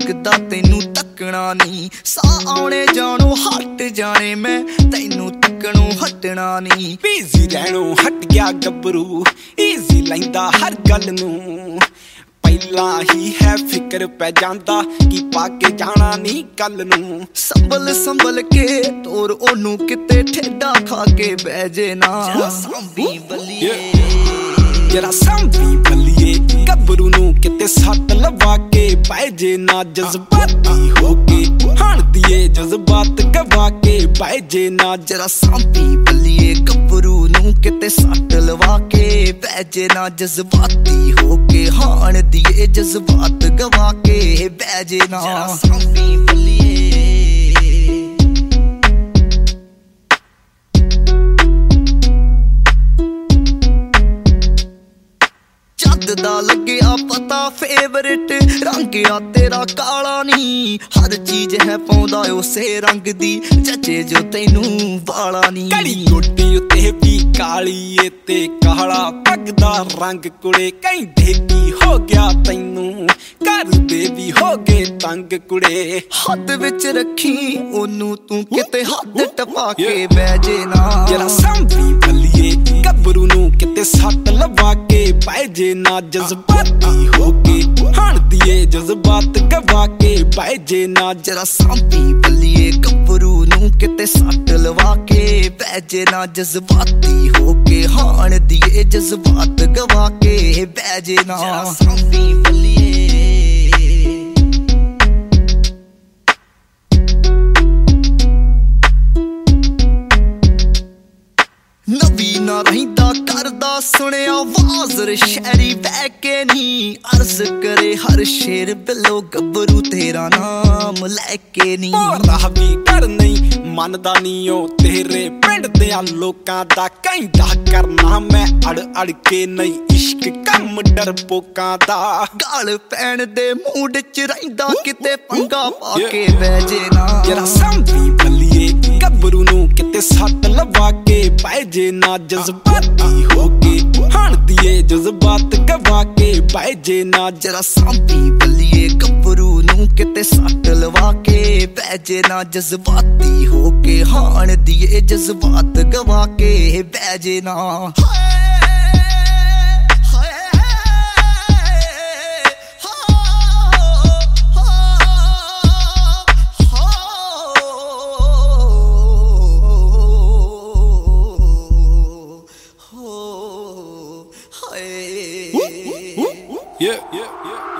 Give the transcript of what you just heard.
ਸਕਦਾ ਤੈਨੂੰ ਤੱਕਣਾ ਨਹੀਂ। ਸਾਹ ਆਉਣੇ ਜਾਣੋ ਹਟ ਜਾਣੇ ਮੈਂ ਤੈਨੂੰ ਤੱਕਣੋਂ ਹਟਣਾ ਨਹੀਂ। ਬਿਜ਼ੀ ਰਹਿਣੋਂ ਹਟ ਗਿਆ ਗੱਭਰੂ ਈਜ਼ੀ ਲੈਂਦਾ ਹਰ ਗੱਲ ਨੂੰ। ਪਹਿਲਾਂ ਹੀ ਹੈ ਫਿਕਰ ਪੈ ਜਾਂਦਾ ਕਿ ਪਾ ਕੇ ਜਾਣਾ ਨਹੀਂ ਕੱਲ ਨੂੰ। ਸੰਭਲ ਸੰਭਲ ਕੇ ਤੋਰ ਉਹਨੂੰ ਕਿਤੇ ਠੇਡਾ ਖਾ ਕੇ ਬਹਿ ਜੇ ਨਾ। ਸਾਂਭੀ ਬੱਲੀਏ ਜਰਾ ਸਾਂਭੀ ਬੱਲੀਏ ਗੱਭਰੂ ਨੂੰ ਕਿਤੇ ਸੱਟ ਲਵਾ ਕੇ ਬਹਿ ਜੇ ਨਾ। ਜਜ਼ਬਾਤੀ ਹੋ ਕੇ ਹਣਦੀਏ ਜਜ਼ਬਾਤ ਗਵਾ ਕੇ ਬਹਿ ਜੇ ਨਾ। ਜਰਾ ਸਾਂਭੀ ਬੱਲੀਏ ਗੱਭਰੂ ਨੂੰ ਕਿਤੇ ਸੱਟ ਲਵਾ ਕੇ ਬਹਿ ਜੇ ਨਾ। ਜਜ਼ਬਾਤੀ ਹੋ ਕੇ ਹਾਣ ਦੀਏ ਜਜ਼ਬਾਤ ਗਵਾ ਕੇ ਬਹਿ ਜੇ ਨਾ। ਸਾਂਭੀ ਬੱਲੀਏ ਜੱਦ ਦਾ ਲੱਗਿਆ ਪਤਾ ਫੇਵਰੇਟ ਰੰਗ ਆ ਤੇਰਾ ਕਾਲਾ ਨੀ। ਹਰ ਚੀਜ਼ ਹੈ ਪਾਉਂਦਾ ਉਸੇ ਰੰਗ ਦੀ ਜੱਜੇ ਜੋ ਤੈਨੂੰ ਵਾਲਾ ਨੀ। ਕਾਲੀ ਗੋਡੀ ਉੱਤੇ ਵੀ ਕਾਲੀ ਏ ਤੇ ਕਾਲਾ ਪੱਗ ਦਾ ਰੰਗ ਕੁੜੇ। ਕਹਿੰਦੇ ਕੀ ਹੋ ਗਿਆ ਤੈਨੂੰ ਘਰ ਦੇ ਵੀ ਹੋ ਗਏ ਤੰਗ ਕੁੜੇ। ਹੱਥ ਵਿੱਚ ਰੱਖੀ ਉਹਨੂੰ ਤੂੰ ਕਿਤੇ ਹੱਥ ਟਪਾ ਕੇ ਬਹਿ ਜੇ ਨਾ। ਜਰਾ ਸਾਂਭੀ ਬੱਲੀਏ ਗੱਭਰੂ ਨੂੰ ਕਿਤੇ ਸੱਟ ਲਵਾ ਕੇ ਬਹਿ ਜੇ ਨਾ। ਜਜ਼ਬਾਤੀ ਹੋ ਕੇ ਹਣਦੀਏ ਜਜ਼ਬਾਤ ਗਵਾ ਕੇ ਬਹਿ ਜੇ ਨਾ। ਜਰਾ ਸਾਂਭੀ ਬੱਲੀਏ ਗੱਭਰੂ ਨੂੰ ਕਿਤੇ ਸੱਟ ਲਵਾ ਕੇ ਬਹਿ ਜੇ ਨਾ। ਜਜ਼ਬਾਤੀ ਹੋ ਕੇ ਹਣਦੀਏ ਜਜ਼ਬਾਤ ਗਵਾ ਕੇ ਬਹਿ ਜੇ ਨਾ। ਸਾਂਭੀ ਬੱਲੀਏ ਨਵੀਂ ਨਾ ਰਹਿੰਦਾ ਕਰਦਾ ਸੁਣਿਆ ਵਾਜ਼ਰ ਸ਼ਹਿਰੀ ਬਹਿ ਕੇ ਨੀ। ਅਰਜ਼ ਕਰੇ ਹਰ ਸ਼ੇਰ ਬਿੱਲੋ ਗੱਭਰੂ ਤੇਰਾ ਨਾਮ ਲੈ ਕੇ ਨੀ। ਰਾਹ ਵੀ ਕਰ ਨਹੀਂ ਮੰਨਦਾ ਨੀ ਉਹ ਤੇਰੇ ਪਿੰਡ ਦਿਆਂ ਲੋਕਾਂ ਦਾ। ਕਹਿੰਦਾ ਕਰਨਾ ਮੈਂ ਅੜ ਅੜ ਕੇ ਨਹੀਂ ਇਸ਼ਕ ਕੰਮ ਡਰਪੋਕਾਂ ਦਾ। ਗਾਲ ਪੈਣ ਦੇ ਮੂਡ ਚ ਰਹਿੰਦਾ ਕਿਤੇ ਪੰਗਾ ਪਾ ਕੇ ਬਹਿ ਜੇ ਨਾ। ਜਰਾ ਸਾਂਭੀ ਬੱਲੀਏ ਗੱਭਰੂ ਨੂੰ ਕਿਤੇ ਸੱਟ ਲਵਾ ਕੇ ਬਹਿ ਜੇ ਨਾ। ਜਜ਼ਬਾਤੀ ਹੋ ਕੇ ਹਣਦੀਏ ਜਜ਼ਬਾਤ ਗਵਾ ਕੇ ਬਹਿ ਜੇ ਨਾ। ਜਰਾ ਸਾਂਭੀ ਬੱਲੀਏ ਗੱਭਰੂ ਨੂੰ ਕਿਤੇ ਸੱਟ ਲਵਾ ਕੇ ਬਹਿ ਜੇ ਨਾ। ਜਜ਼ਬਾਤੀ ਹੋ ਕੇ ਹਣਦੀਏ ਜਜ਼ਬਾਤ ਗਵਾ ਕੇ ਬਹਿ ਜੇ ਨਾ। Yeah, yeah, yeah.